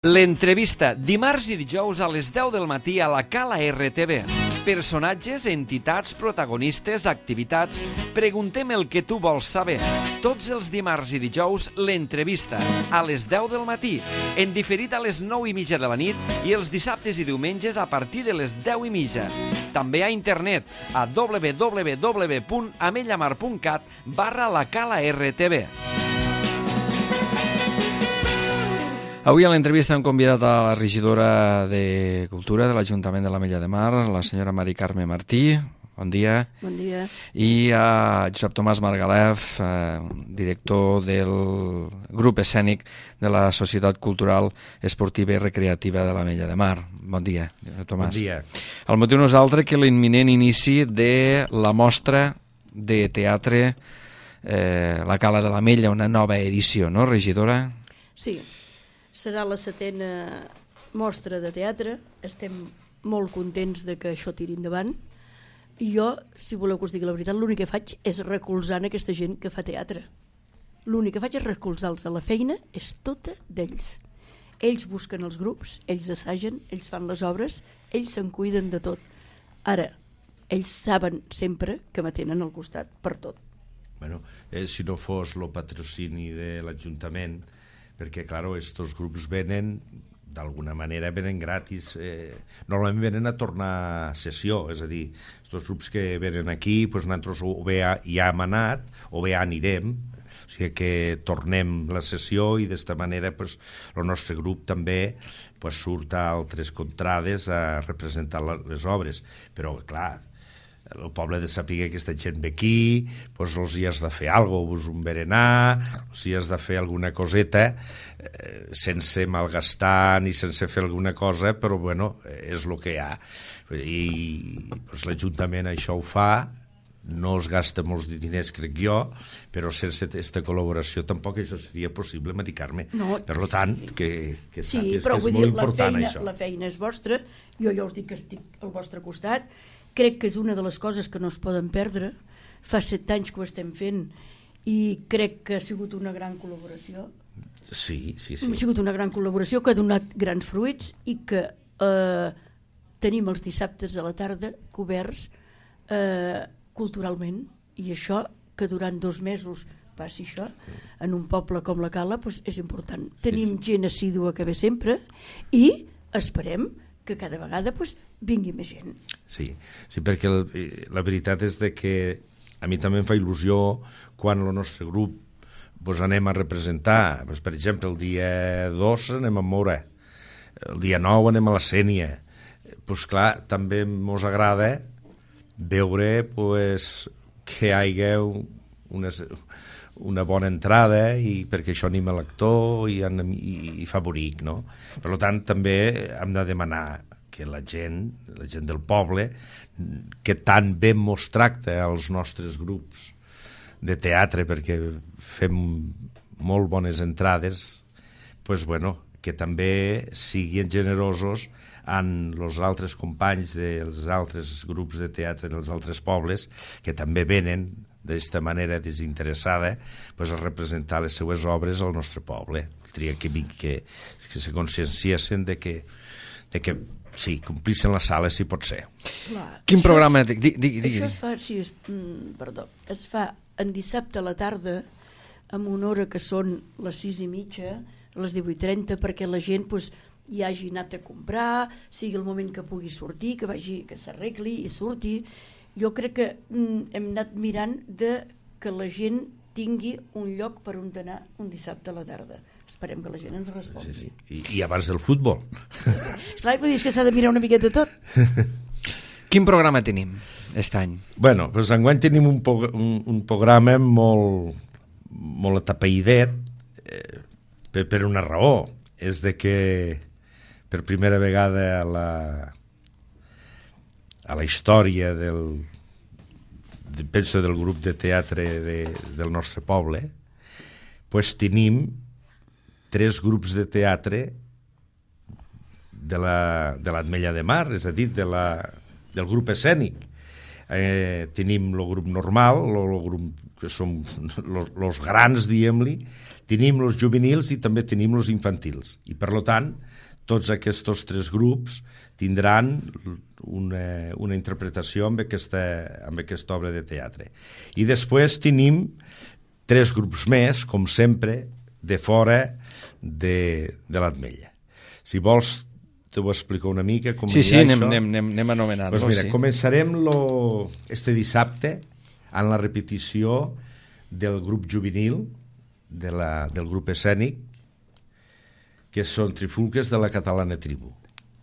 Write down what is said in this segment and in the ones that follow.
L'entrevista, dimarts i dijous a les 10 del matí a la Cala RTV. Personatges, entitats, protagonistes, activitats... Preguntem el que tu vols saber. Tots els dimarts i dijous, l'entrevista, a les 10 del matí, en diferit a les 9:30 de la nit i els dissabtes i diumenges a partir de les 10:30. També a internet, a www.amellamar.cat/la Cala RTV. Avui a l'entrevista hem convidat a la regidora de Cultura de l'Ajuntament de l'Ametlla de Mar, la senyora Mari Carme Martí. Bon dia. Bon dia. I a Josep Tomàs Margalef, director del grup escènic de la Societat Cultural Esportiva i Recreativa de l'Ametlla de Mar. Bon dia, Tomàs. Bon dia. El motiu no és altre que l'imminent inici de la mostra de teatre La Cala de l'Ametlla, una nova edició, no, regidora? Sí, serà la 7a mostra de teatre. Estem molt contents de que això tiri endavant. I jo, si voleu que us digui la veritat, l'únic que faig és recolzar aquesta gent que fa teatre. L'únic que faig és recolzar-los. La feina és tota d'ells. Ells busquen els grups, ells assagen, ells fan les obres, ells se'n cuiden de tot. Ara, ells saben sempre que m'atenen al costat per tot. Bueno, si no fos el patrocini de l'Ajuntament, perquè, clar, estos grups venen, d'alguna manera, venen gratis. Normalment venen a tornar a sessió, és a dir, estos grups que venen aquí, doncs nosaltres o bé ja hem anat, o bé anirem, o sigui que tornem la sessió i d'esta manera el nostre grup també surt a altres contrades a representar les obres. Però, clar, el poble de saber que aquesta gent ve aquí, doncs els hi has de fer alguna cosa, un berenar, els hi has de fer alguna coseta, sense malgastar ni sense fer alguna cosa, però bueno, és el que hi ha. I doncs, l'Ajuntament això ho fa, no es gasta molts diners, crec jo, però sense aquesta col·laboració tampoc això seria possible, Mari Carme. No, per tant, que sí, és però molt dir, important això. La feina és vostra, jo ja us dic que estic al vostre costat. Crec que és una de les coses que no es poden perdre. Fa 7 anys que ho estem fent i crec que ha sigut una gran col·laboració. Sí. Ha sigut una gran col·laboració que ha donat grans fruits i que tenim els dissabtes a la tarda coberts culturalment, i això que durant 2 mesos passi això en un poble com la Cala és important. Tenim gent assídua que ve sempre i esperem que cada vegada vingui més gent. Sí, perquè la veritat és que a mi també em fa il·lusió quan el nostre grup anem a representar. Per exemple, el dia 2 anem a Mora, el dia 9 anem a la Sénia. Clar, també ens agrada veure que hi hagi una bona entrada, i perquè això anima l'actor i fa bonic, no? Per tant, també hem de demanar que la gent del poble, que tan bé mos tracta als nostres grups de teatre, perquè fem molt bones entrades, que també siguin generosos amb els altres companys dels altres grups de teatre dels altres pobles, que també venen d'esta manera desinteressada a representar les seues obres al nostre poble. Que se conscienciessin de que sí, complissin la sala si pot ser. Clar, quin programa... Això es fa en dissabte a la tarda amb una hora que són les 6:30, les 18:30, perquè la gent hi hagi anat a comprar, sigui el moment que pugui sortir, que s'arregli i surti. Jo crec que hem anat mirant que la gent tingui un lloc per on anar un dissabte a la tarda. Esperem que la gent ens respongui. Sí. I abans del futbol. Clar, vull dir que s'ha de mirar una miqueta tot. Quin programa tenim aquest any? Bueno, enguany tenim un programa molt atapeïdet, per una raó. És de que per primera vegada a la història penso del grup de teatre del nostre poble, tenim 3 grups de teatre de l'Ametlla de Mar, és a dir, del grup escènic. tenim el grup normal, el grup que són els grans, diguem-li, tenim els juvenils i també tenim els infantils. I, per tant, tots aquests 3 grups tindran una interpretació amb aquesta obra de teatre. I després tenim 3 grups més, com sempre, de fora de l'Ametlla. Si vols, te ho explico una mica com sí, anirà això. Sí, anem anomenant-lo. Doncs mira, començarem este dissabte amb la repetició del grup juvenil, del grup escènic, que són Trifulques de la Catalana Tribu.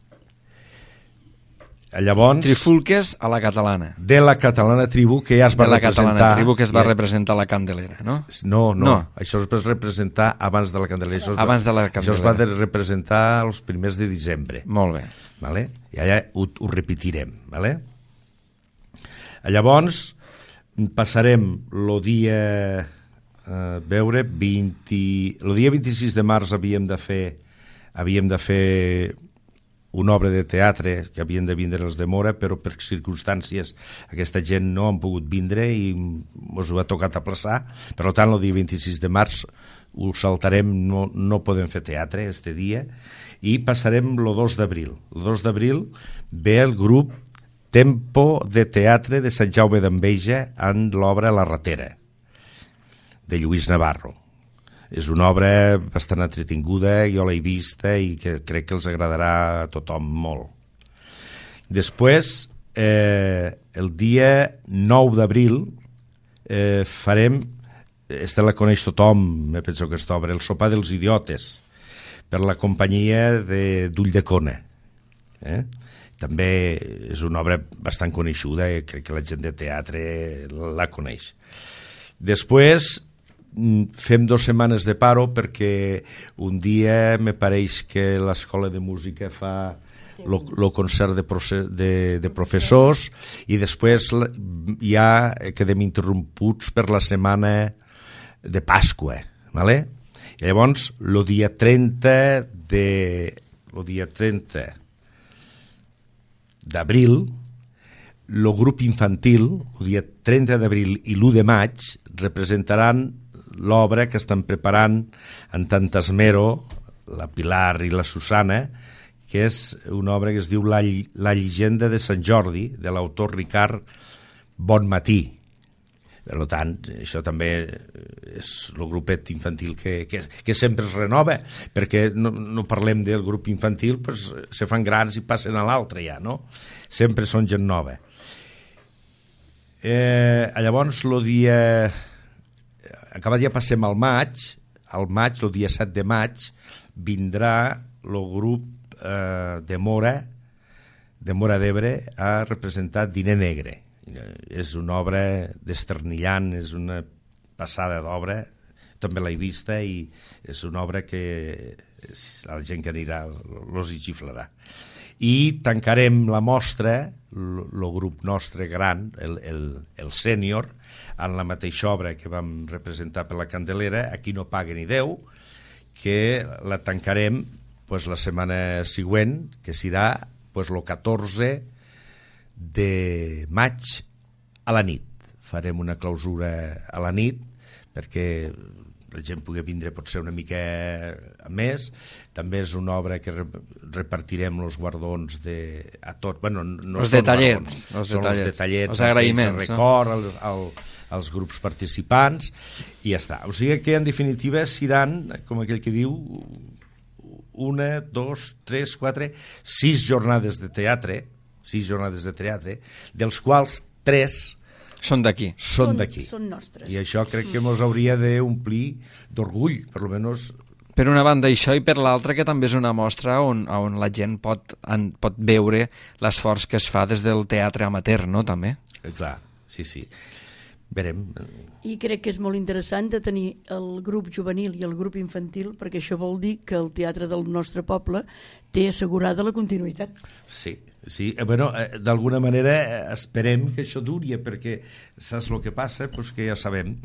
Llavors, Trifulques a la catalana. De la Catalana Tribu, que ja es va representar... De la Catalana Tribu, que es va representar a la Candelera, no? No. Això es va representar abans de la Candelera. Abans de la Candelera. Això es va representar els primers de desembre. Molt bé. Vale? I allà ho repetirem. Vale? Llavors, passarem el dia... veure, el dia 26 de març havíem de fer una obra de teatre que havien de vindre els de Mora, però per circumstàncies aquesta gent no han pogut vindre i ens ho ha tocat aplaçar. Per tant, el dia 26 de març ho saltarem, no podem fer teatre este dia, i passarem el 2 d'abril. El 2 d'abril ve el grup Tempo de Teatre de Sant Jaume d'Enveja en l'obra La Ratera, de Lluís Navarro. És una obra bastant entretinguda, jo l'he vista i que crec que els agradarà a tothom molt. Després, el dia 9 d'abril, farem, esta la coneix tothom, me penso que aquesta obra, El sopar dels idiotes, per la companyia d'Ull de Cona. També és una obra bastant coneixuda i crec que la gent de teatre la coneix. Després, fem 2 setmanes de paro perquè un dia me pareix que l'escola de música fa el concert de professors i després ja quedem interromputs per la setmana de Pasqua, ¿vale? I llavors el dia 30 d'abril el grup infantil, el dia 30 d'abril i l'1 de maig representaran l'obra que estan preparant en tant esmero la Pilar i la Susana, que és una obra que es diu La llegenda de Sant Jordi, de l'autor Ricard Bonmatí. Per tant, això també és el grupet infantil que sempre es renova, perquè no parlem del grup infantil, pues, se fan grans i passen a l'altre ja, no? Sempre són gent nova. Llavors, el dia... Acabat ja passem al maig, el dia 7 de maig, vindrà el grup de Mora d'Ebre a representar Diner Negre. És una obra desternillant, és una passada d'obra, també l'he vista i és una obra que la gent que anirà els hi xiflarà. I tancarem la mostra, el grup nostre gran, el sènior, en la mateixa obra que vam representar per la Candelera, Aquí no paga ni Déu, que la tancarem la setmana següent, que serà el 14 de maig a la nit. Farem una clausura a la nit perquè la gent pugui vindre potser una mica més. També és una obra que repartirem els guardons a tots. Bueno, no els detallets. Són els detallets, els agraïments. De record als grups participants i ja està. O sigui que en definitiva seran, com aquell que diu, 1, 2, 3, 4, 6 jornades de teatre, dels quals 3 són d'aquí. Són nostres. I això crec que ens hauria d'omplir d'orgull, per almenys. Per una banda això, i per l'altra que també és una mostra on la gent pot veure l'esforç que es fa des del teatre amateur, no, també? Clar, sí. Verem. I crec que és molt interessant de tenir el grup juvenil i el grup infantil, perquè això vol dir que el teatre del nostre poble té assegurada la continuïtat. Sí. Bueno, d'alguna manera esperem que això duri, perquè saps el que passa? Pues que ja sabem,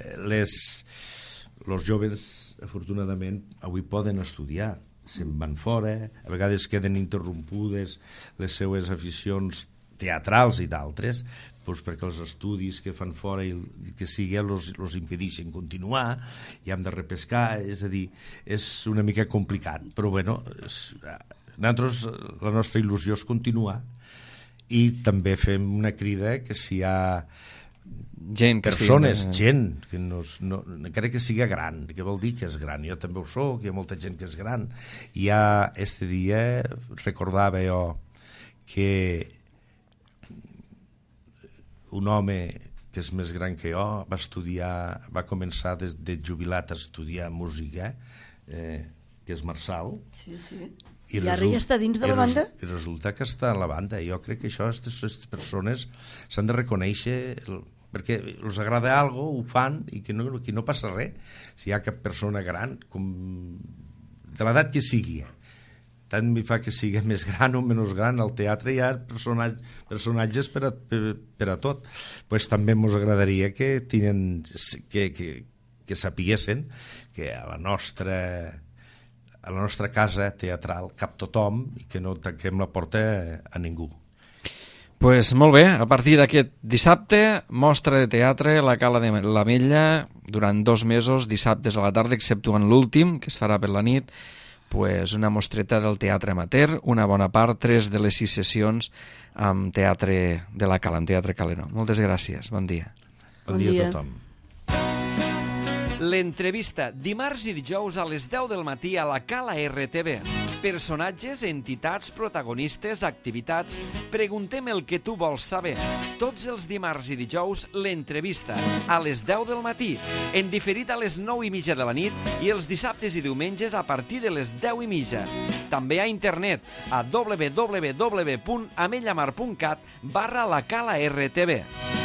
els joves afortunadament avui poden estudiar, se'n van fora, a vegades queden interrompudes les seues aficions teatrals i d'altres, doncs perquè els estudis que fan fora i que sigui els impedeixen continuar i hem de repescar, és a dir, és una mica complicat, però bueno, nosaltres, la nostra il·lusió és continuar i també fem una crida que si hi ha persones, gent que encara que siga gran, que vol dir que és gran, jo també ho soc, hi ha molta gent que és gran. Ja este dia recordava jo que un home que és més gran que jo va començar de jubilat a estudiar música, que és Marçal. Sí. I ara ja està dins de la banda? I resulta que està a la banda. Jo crec que aquestes persones s'han de reconèixer, perquè els agrada alguna cosa, ho fan, i que no passa res. Si hi ha cap persona gran, de l'edat que sigui, tant m'hi fa que sigui més gran o menys gran, al teatre hi ha personatges per a tot. Pues també ens agradaria que sapiguessin que a la nostra casa teatral cap tothom i que no tanquem la porta a ningú. Pues molt bé, a partir d'aquest dissabte, mostra de teatre a la Cala de l'Ametlla durant 2 mesos, dissabtes a la tarda, exceptuant l'últim, que es farà per la nit, pues una mostreta del teatre amateur, una bona part, 3 de les 6 sessions amb teatre de la Cala, amb Teatre Caleno. Moltes gràcies, bon dia. Bon dia a tothom. L'entrevista, dimarts i dijous a les 10 del matí a la Cala RTV. Personatges, entitats, protagonistes, activitats... Preguntem el que tu vols saber. Tots els dimarts i dijous, l'entrevista, a les 10 del matí, en diferit a les 9:30 de la nit i els dissabtes i diumenges a partir de les 10:30. També a internet a www.amellamar.cat/la Cala RTV.